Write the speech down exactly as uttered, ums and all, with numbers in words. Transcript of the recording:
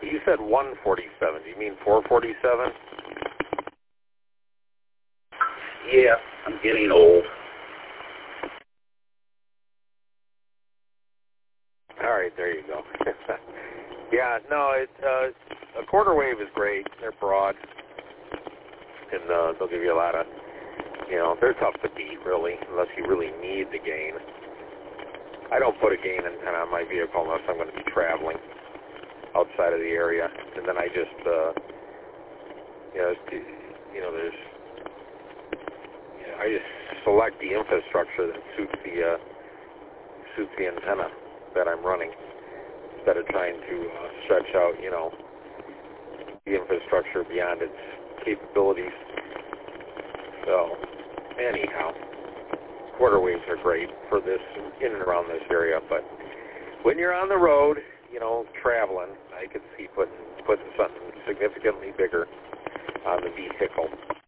You said one forty-seven. Do you mean four forty-seven? Yeah, I'm getting old. All right, there you go. Yeah, no, it, uh, a quarter wave is great. They're broad, and uh, they'll give you a lot of, you know, they're tough to beat, really, unless you really need the gain. I don't put a gain antenna on my vehicle unless I'm going to be traveling outside of the area, and then I just, uh, you know, you know, there's, you know, I just select the infrastructure that suits the uh, suits the antenna that I'm running, instead of trying to uh, stretch out, you know, the infrastructure beyond its capabilities. So, anyhow, quarter waves are great for this, in and around this area, but when you're on the road, you know, traveling, I could see putting, putting something significantly bigger on the vehicle.